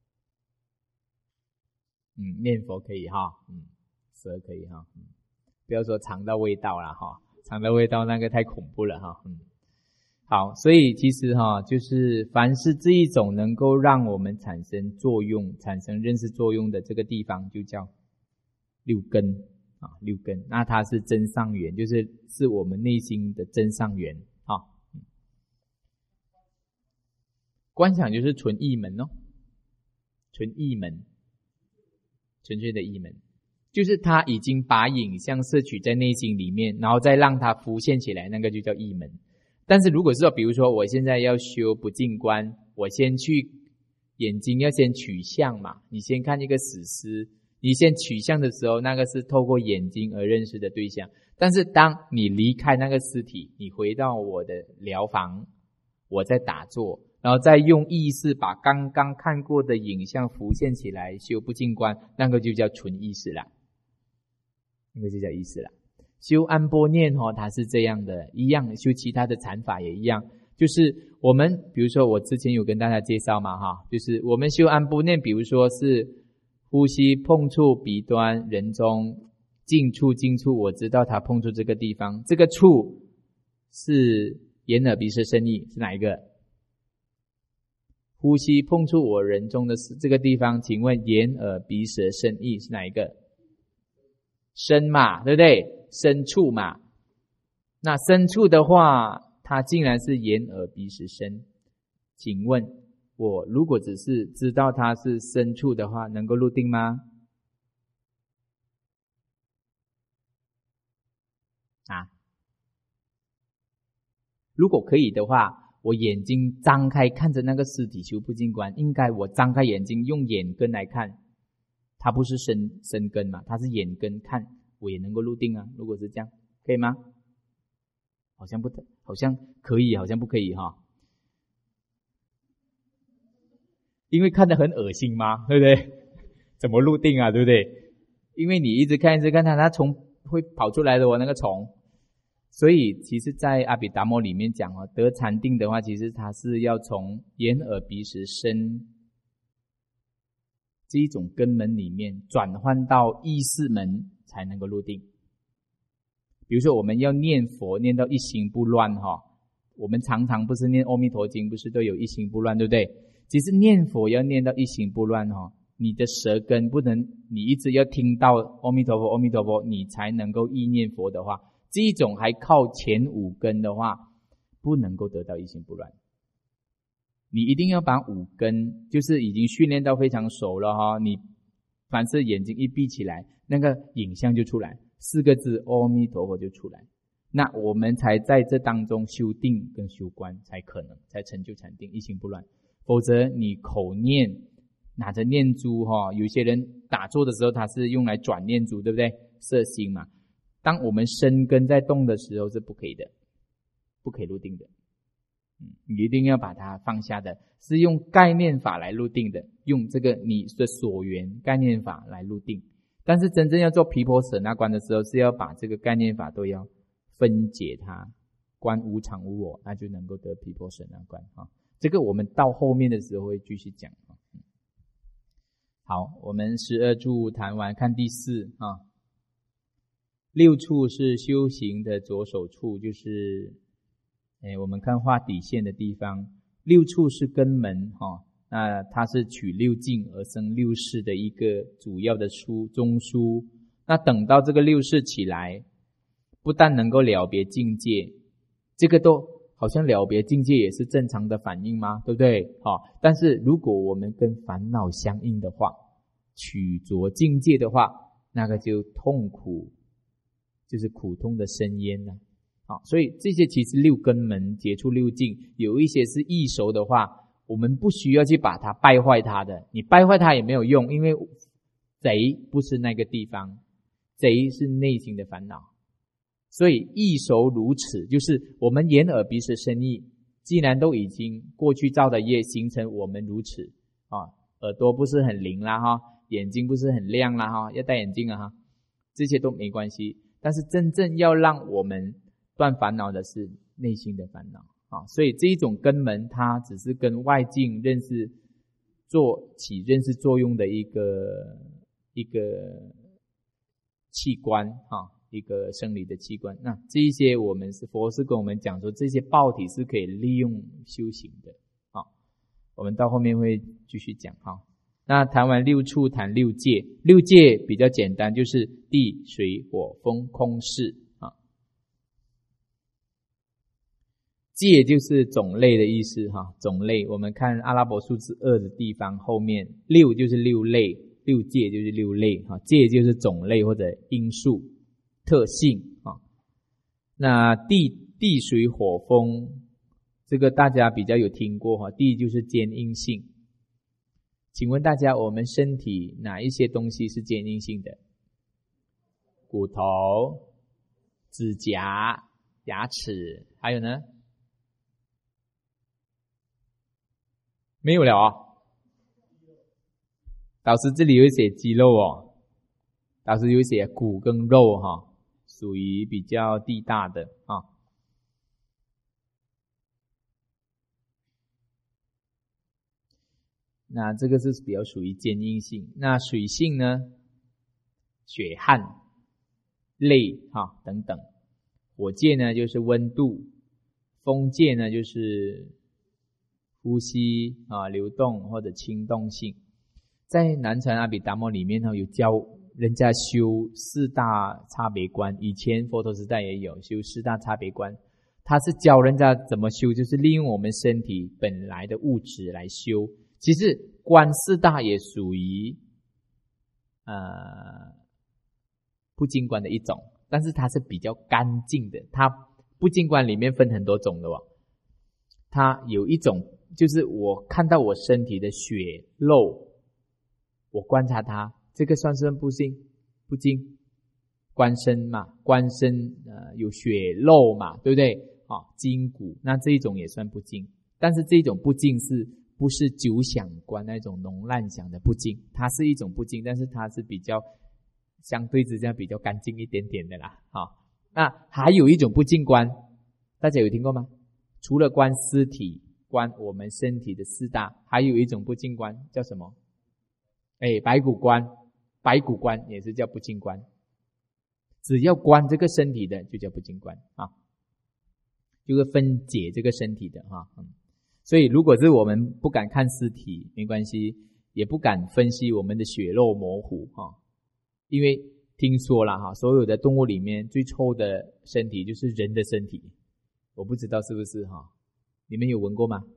嗯，念佛可以哈，嗯，舌可以哈，嗯，不要说尝到味道啦哈，尝到味道那个太恐怖了哈，嗯。好，所以其实哈，就是凡是这一种能够让我们产生作用、产生认识作用的这个地方，就叫六根啊，六根。那它是真上缘，就是是我们内心的真上缘啊。观想就是纯意门哦，纯意门，纯粹的意门，就是他已经把影像摄取在内心里面，然后再让它浮现起来，那个就叫意门。但是如果是说，比如说我现在要修不净观，我先去眼睛要先取相嘛，你先看一个死尸，你先取相的时候，那个是透过眼睛而认识的对象。但是当你离开那个尸体，你回到我的疗房，我在打坐，然后再用意识把刚刚看过的影像浮现起来，修不净观，那个就叫纯意识了，那个就叫意识了。修安般念哦，它是这样的，一样修其他的禅法也一样，就是我们比如说我之前有跟大家介绍嘛哈，就是我们修安般念，比如说是呼吸碰触鼻端人中近处近处，我知道它碰触这个地方，这个触是眼耳鼻舌身意，是哪一个？呼吸碰触我人中的这个地方，请问眼耳鼻舌身意是哪一个？身嘛，对不对？身处嘛，那身处的话，它竟然是眼耳鼻舌身。请问我如果只是知道它是身处的话，能够入定吗？啊，如果可以的话，我眼睛张开看着那个尸体修不净观，应该我张开眼睛用眼根来看，它不是身身根嘛，它是眼根看，我也能够入定啊。如果是这样，可以吗？好像不，好像可以，好像不可以哈。因为看得很恶心嘛，对不对？怎么入定啊，对不对？因为你一直看一直看它，它虫会跑出来的哦，那个虫。所以其实在阿毗达摩里面讲哦，得禅定的话，其实它是要从眼耳鼻舌身这一种根门里面转换到意识门才能够入定。比如说我们要念佛念到一心不乱哈，我们常常不是念阿弥陀经不是都有一心不乱，对不对？其实念佛要念到一心不乱哈，你的舌根不能你一直要听到阿弥陀佛阿弥陀佛你才能够意念佛的话，这一种还靠前五根的话，不能够得到一心不乱。你一定要把五根就是已经训练到非常熟了哈，你凡是眼睛一闭起来，那个影像就出来，四个字阿弥陀佛就出来，那我们才在这当中修定跟修观才可能才成就禅定一心不乱。否则你口念拿着念珠哈，有些人打坐的时候他是用来转念珠，对不对？摄心嘛。当我们身根在动的时候是不可以的，不可以入定的。嗯，你一定要把它放下的，是用概念法来入定的，用这个你的所缘概念法来入定。但是真正要做毗婆舍那观的时候，是要把这个概念法都要分解它，观无常无我，那就能够得毗婆舍那观啊。这个我们到后面的时候会继续讲啊。好，我们十二处谈完，看第四啊。六处是修行的着手处，就是哎，我们看画底线的地方，六处是根门哈、哦，那它是取六境而生六识的一个主要的枢中枢。那等到这个六识起来，不但能够了别境界，这个都好像了别境界也是正常的反应吗？对不对？好，但是如果我们跟烦恼相应的话，取着境界的话，那个就痛苦，就是苦痛的深渊了。好，所以这些其实六根门接触六境，有一些是易熟的话，我们不需要去把它败坏它的，你败坏它也没有用，因为贼不是那个地方，贼是内心的烦恼。所以易熟如此，就是我们眼耳鼻舌身意，既然都已经过去造的业形成我们如此啊，耳朵不是很灵啦哈，眼睛不是很亮啦哈，要戴眼镜啊哈，这些都没关系。但是真正要让我们断烦恼的是内心的烦恼啊，所以这一种根门，它只是跟外境认识做起认识作用的一个一个器官啊，一个生理的器官。那这一些我们是佛是跟我们讲说，这些报体是可以利用修行的啊。我们到后面会继续讲哈。那谈完六处，谈六界。六界比较简单，就是地、水、火、风、空、识啊。界就是种类的意思哈，种类。我们看阿拉伯数字二的地方后面，六就是六类，六界就是六类哈，界就是种类或者因素特性啊。那地地水火风，这个大家比较有听过哈，地就是坚硬性。请问大家，我们身体哪一些东西是坚硬性的？骨头、指甲、牙齿，还有呢？没有了哦。老师这里有写肌肉哦，老师有写骨跟肉哈，属于比较地大的啊。那这个是比较属于坚硬性。那水性呢？血汗、泪哈等等。火界呢就是温度，风界呢就是呼吸啊流动或者轻动性。在南传阿毗达摩里面呢，有教人家修四大差别观，以前佛陀时代也有修四大差别观，他是教人家怎么修，就是利用我们身体本来的物质来修。其实观四大也属于呃不净观的一种，但是它是比较干净的。它不净观里面分很多种的哦，它有一种就是我看到我身体的血肉，我观察它，这个算是不净不净观身嘛，观身呃有血肉嘛，对不对啊？筋骨，那这一种也算不净。但是这一种不净是不是九想观那种浓烂想的不净，它是一种不净，但是它是比较相对之下比较干净一点点的啦。好，那还有一种不净观，大家有听过吗？除了观尸体、观我们身体的四大，还有一种不净观叫什么？哎，白骨观，白骨观也是叫不净观。只要观这个身体的就叫不净观啊，就是分解这个身体的哈。嗯。所以如果是我们不敢看尸体没关系，也不敢分析我们的血肉模糊哈，因为听说了哈，所有的动物里面最臭的身体就是人的身体，我不知道是不是哈？你们有闻过吗？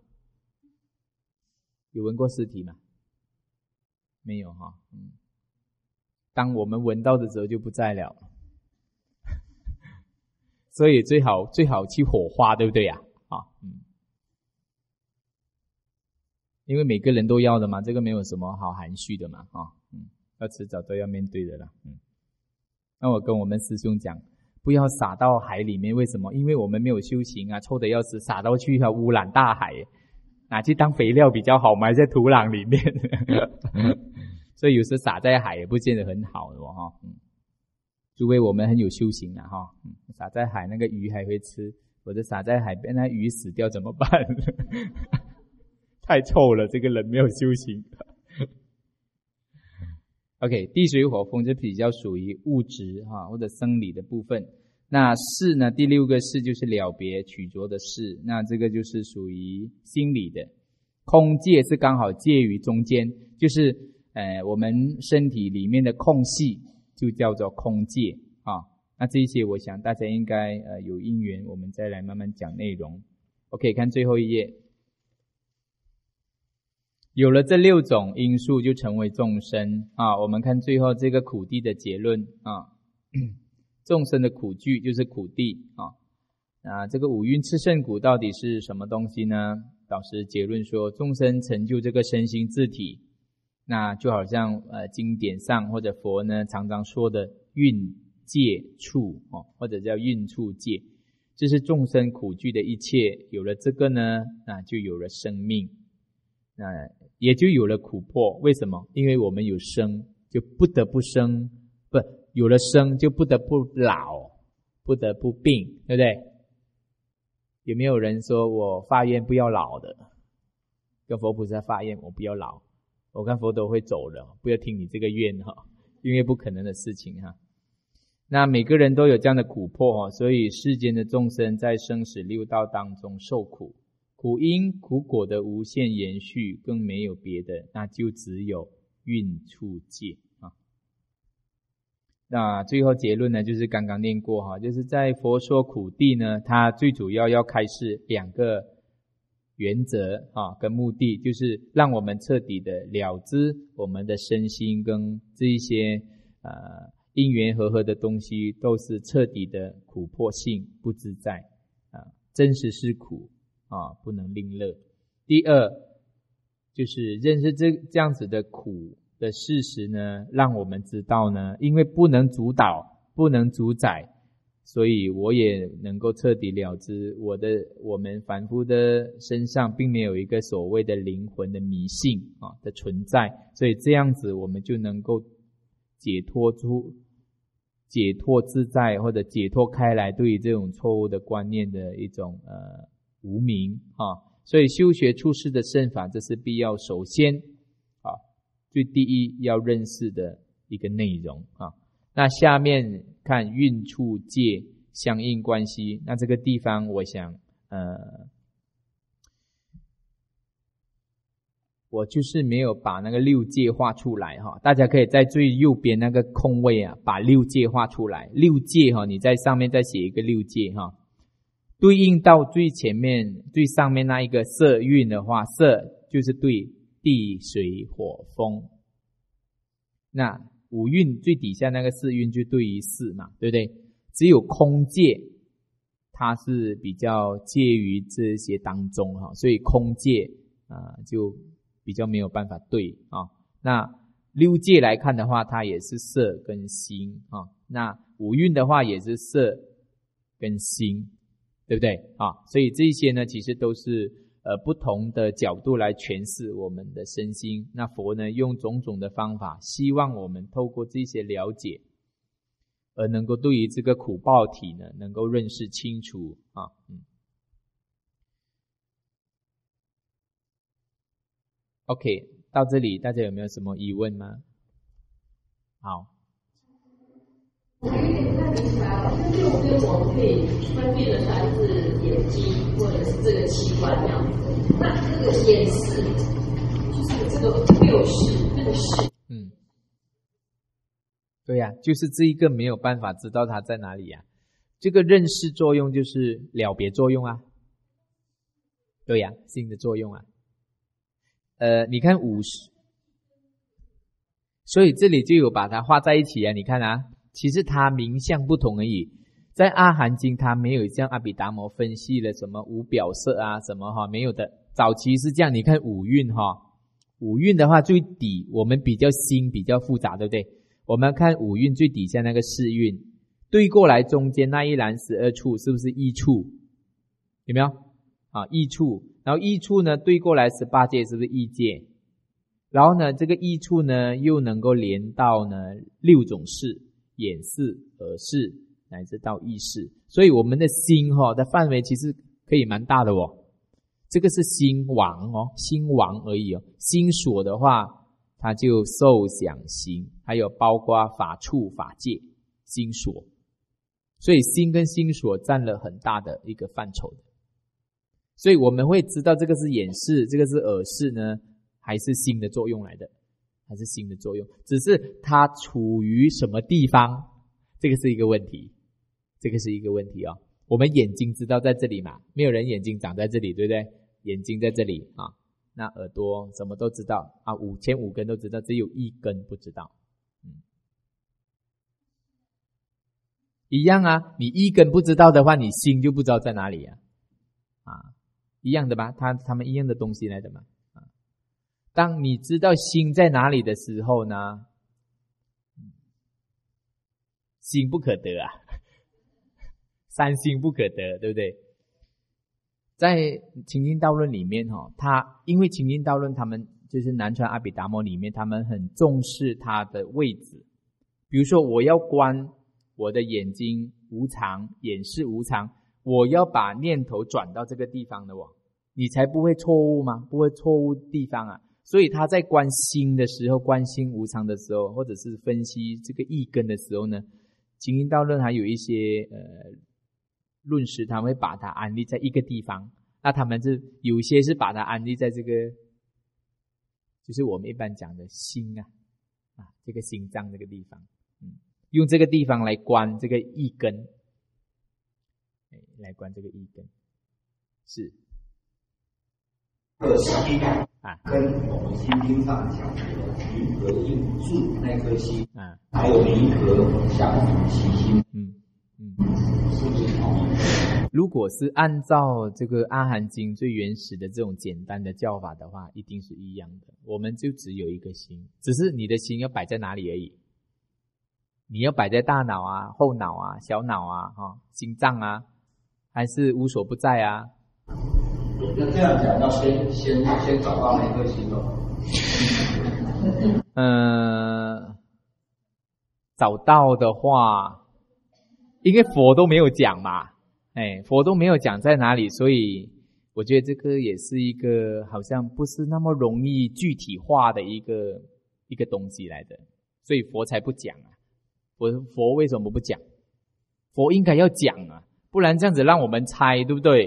有闻过尸体吗？没有哈，嗯，当我们闻到的时候就不在了，所以最好最好去火化，对不对呀？啊，嗯。因为每个人都要的嘛，这个没有什么好含蓄的嘛，啊，嗯，要迟早都要面对的啦，嗯。那我跟我们师兄讲，不要撒到海里面，为什么？因为我们没有修行啊，臭得要死，撒到去它污染大海，拿去当肥料比较好，埋在土壤里面，所以有时撒在海也不见得很好的哈，嗯。除非我们很有修行啊，哈，嗯，撒在海那个鱼还会吃，或者撒在海边那鱼死掉怎么办？太臭了，这个人没有修行。OK， 地水火风就比较属于物质哈或者生理的部分。 那事呢，第六个事就是了别取着的事，那这个就是属于心理的。空界是刚好介于中间，就是呃我们身体里面的空隙就叫做空界啊。那这些我想大家应该呃有因缘，我们再来慢慢讲内容。OK， 看最后一页。有了这六种因素就成为众生啊。我们看最后这个苦地的结论啊。众生的苦具就是苦地啊。那这个五蕴炽盛苦到底是什么东西呢？导师结论说，众生成就这个身心自体，那就好像呃经典上或者佛呢常常说的蕴界处哦，或者叫蕴处界，这是众生苦具的一切。有了这个呢，那就有了生命，那也就有了苦迫。为什么？因为我们有生，就不得不生，不有了生就不得不老，不得不病，对不对？有没有人说我发愿不要老的？跟佛菩萨发愿我不要老，我看佛陀会走的，不要听你这个愿哈，因为不可能的事情哈。那每个人都有这样的苦迫哈，所以世间的众生在生死六道当中受苦，苦因苦果的无限延续，更没有别的，那就只有蕴处界啊。那最后结论呢，就是刚刚念过哈，就是在佛说苦地呢，它最主要要开示两个原则啊，跟目的，就是让我们彻底的了知我们的身心跟这一些呃因缘和合的东西都是彻底的苦迫性不自在啊，真实是苦啊，不能另乐。第二就是认识这这样子的苦的事实呢，让我们知道呢，因为不能主导不能主宰，所以我也能够彻底了知我的我们凡夫的身上并没有一个所谓的灵魂的迷信啊的存在，所以这样子我们就能够解脱出解脱自在，或者解脱开来对于这种错误的观念的一种呃无明啊。所以修学出世的圣法，这是必要首先啊最第一要认识的一个内容啊。那下面看蕴处界相应关系，那这个地方我想呃我就是没有把那个六界画出来哈，大家可以在最右边那个空位啊，把六界画出来。六界哈，你在上面再写一个六界哈，对应到最前面最上面那一个色蕴的话，色就是对地水火风，那五蕴最底下那个四蕴就对于四嘛，对不对？只有空界它是比较介于这些当中哈，所以空界啊、呃、就比较没有办法对啊。那六界来看的话，它也是色跟心啊。那五蕴的话也是色跟心，对不对啊？所以这些呢，其实都是呃不同的角度来诠释我们的身心。那佛呢，用种种的方法，希望我们透过这些了解，而能够对于这个苦报体呢，能够认识清楚啊。嗯。OK， 到这里大家有没有什么疑问吗？好。 我有点不太明白，这六根我们可以分辨得出来是眼睛或者是这个器官这样子。那这个眼识，就是这个六识，这个识。 嗯，对呀、啊，就是这一个没有办法知道它在哪里呀、啊。这个认识作用就是了别作用啊。对呀、啊，心的作用啊。呃，你看五十，所以这里就有把它画在一起啊。你看啊，其实它名相不同而已。在阿含经，它没有像阿毗达摩分析了什么无表色啊，什么哈没有的。早期是这样，你看五蕴哈，五蕴的话最底，我们比较心比较复杂，对不对？我们看五蕴最底下那个四蕴，对过来中间那一栏十二处，是不是意处？有没有啊？意处。然后意处呢对过来十八界，是不是意界？然后呢这个意处呢又能够连到呢六种识，眼识、耳识乃至到意识。所以我们的心哈、哦、的范围其实可以蛮大的哦。这个是心王哦，心王而已哦。心所的话，它就受想行，还有包括法处、法界、心所。 所以心跟心所占了很大的一个范畴的。所以我们会知道这个是眼识，这个是耳识呢，还是心的作用来的，还是心的作用，只是它处于什么地方，这个是一个问题，这个是一个问题哦。我们眼睛知道在这里嘛，没有人眼睛长在这里，对不对？眼睛在这里啊，那耳朵什么都知道啊，五千五根都知道，只有一根不知道。嗯，一样啊，你一根不知道的话，你心就不知道在哪里啊，啊，一样的吧？他他们一样的东西来的嘛。啊，当你知道心在哪里的时候呢，心不可得啊，三心不可得，对不对？在清净道论里面哈，他因为清净道论他们就是南传阿毗达摩里面，他们很重视它的位置。比如说我要观我的眼睛无常，眼识无常，我要把念头转到这个地方的哦，你才不会错误吗？不会错误地方啊。所以他在观心的时候，观心无常的时候，或者是分析这个意根的时候呢，清净道论还有一些呃论师他们会把它安立在一个地方，那他们是有一些是把它安立在这个就是我们一般讲的心啊啊这个心脏这个地方，嗯，用这个地方来观这个意根，来观这个意根，是这个心啊，跟我们心经上讲的云何应住那颗心啊，还有离合相辅其心， 嗯嗯， 是不是同意？ 如果是按照这个阿含经最原始的这种简单的教法的话，一定是一样的。我们就只有一个心，只是你的心要摆在哪里而已。你要摆在大脑啊、后脑啊、小脑啊、哦、心脏啊，还是无所不在啊？ 那这样讲，要先先先找到那颗心哦。 呃，找到的话，因为佛都没有讲嘛，哎，佛都没有讲在哪里，所以我觉得这个也是一个好像不是那么容易具体化的一个一个东西来的，所以佛才不讲啊。佛佛为什么不讲？佛应该要讲啊，不然这样子让我们猜，对不对？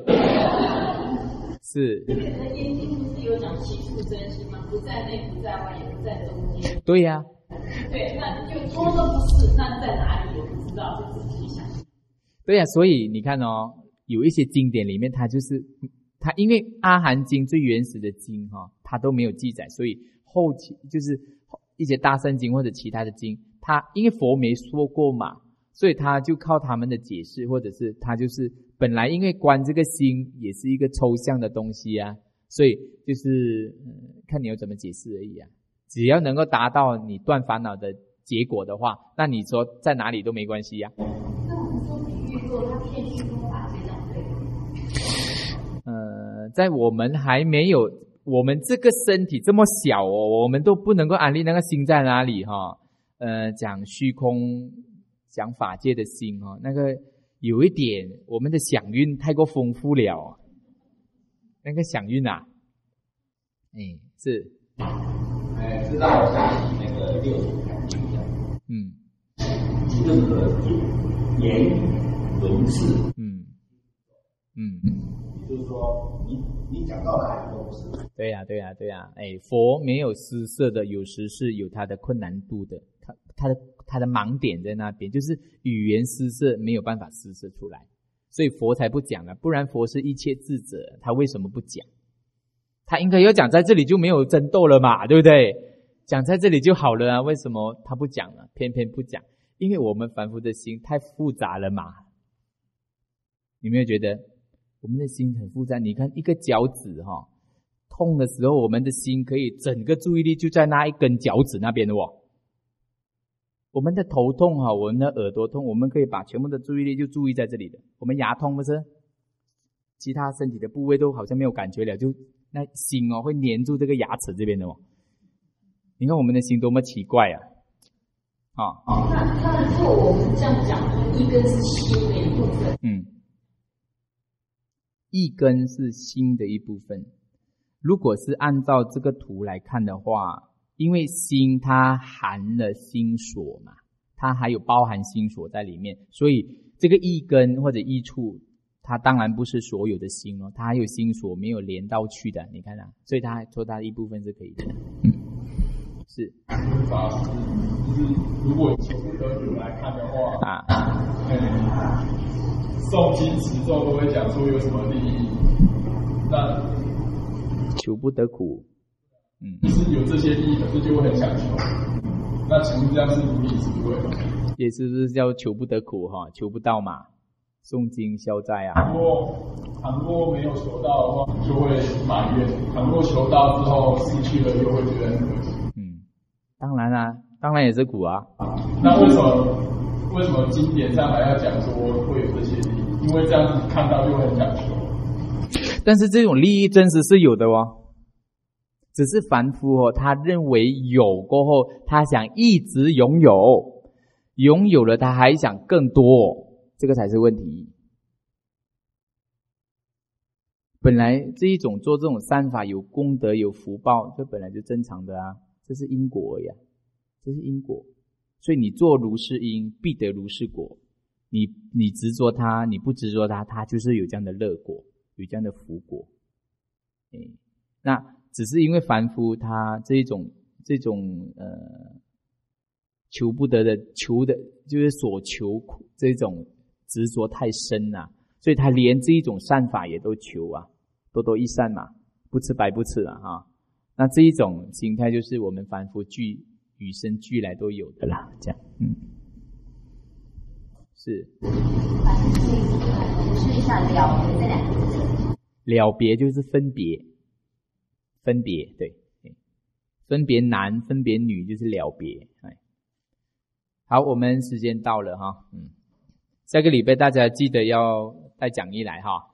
是。 眼睛不是有讲起处真心吗？不在内，不在外，也不在中间。 对呀、啊。 对，那就多都不是，那在哪里也不知道，就自己想。 对呀、啊，所以你看哦，有一些经典里面，它就是它，因为阿含经最原始的经哈、哦，它都没有记载，所以后期就是一些大乘经或者其他的经，它因为佛没说过嘛，所以他就靠他们的解释，或者是他就是本来因为观这个心也是一个抽象的东西啊，所以就是、嗯、看你要怎么解释而已啊。只要能够达到你断烦恼的结果的话，那你说在哪里都没关系呀、啊。 那我们说比喻过，他骗虚空法界这样对吗？ 呃，在我们还没有，我们这个身体这么小哦，我们都不能够安立那个心在哪里哈、哦。呃，讲虚空，讲法界的心哦，那个有一点我们的想蕴太过丰富了，那个想蕴啊，哎是。 哎，知道我想起那个六祖坛经讲， 嗯， 任何言语文字， 嗯嗯， 也就是说，你你讲到哪里都不是。 对呀、啊、对呀、啊、对呀、啊，哎，佛没有施设的，有时是有它的困难度的，它它的它的盲点在那边，就是语言施设没有办法施设出来，所以佛才不讲了，不然佛是一切智者，他为什么不讲？他应该要讲在这里就没有争斗了嘛，对不对？讲在这里就好了啊，为什么他不讲呢？偏偏不讲，因为我们凡夫的心太复杂了嘛。你没有觉得我们的心很复杂？你看一个脚趾哈、哦，痛的时候，我们的心可以整个注意力就在那一根脚趾那边的哦。我们的头痛哈，我们的耳朵痛，我们可以把全部的注意力就注意在这里的。我们牙痛不是？其他身体的部位都好像没有感觉了，就那心哦会黏住这个牙齿这边的哦。你看我们的心多么奇怪啊！啊啊！ 那那如果我们这样讲，一根是心的一部分， 嗯，一根是心的一部分。如果是按照这个图来看的话，因为心它含了心所嘛，它还有包含心所在里面，所以这个意根或者意处，它当然不是所有的心哦，它还有心所没有连到去的，你看啊，所以它说它的一部分是可以的。嗯，是。 法师，就是如果求不得苦来看的话啊，嗯，诵经持咒都会讲说有什么利益，那求不得苦，嗯， 就是有这些利益，可是就会很想求。那请问这样是如理是不对吗？ 也是不是叫求不得苦哈？求不到嘛，诵经消灾啊。 倘若倘若没有求到的话，就会埋怨；倘若求到之后失去了，又会觉得很可惜。 嗯，当然啊，当然也是苦啊。 那为什么为什么经典上还要讲说会有这些利益？因为这样子看到就会很想求。 但是这种利益真实是有的哦。只是凡夫哦，他认为有过后，他想一直拥有，拥有了他还想更多，这个才是问题。本来这一种做这种善法有功德有福报，这本来就正常的啊，这是因果呀，这是因果。所以你做如是因，必得如是果。你你执着它，你不执着它，它就是有这样的乐果，有这样的福果。嗯，那只是因为凡夫他这种这种呃求不得的求的，就是所求这种执着太深啊，所以他连这一种善法也都求啊，多多益善嘛，不吃白不吃啊哈。那这一种心态就是我们凡夫俱与生俱来都有的啦，这样，嗯，是。 是像了别这两个字， 了别就是分别。分别，对，分别男分别女就是了别。好，我们时间到了哈，嗯，下个礼拜大家记得要带讲义来哈。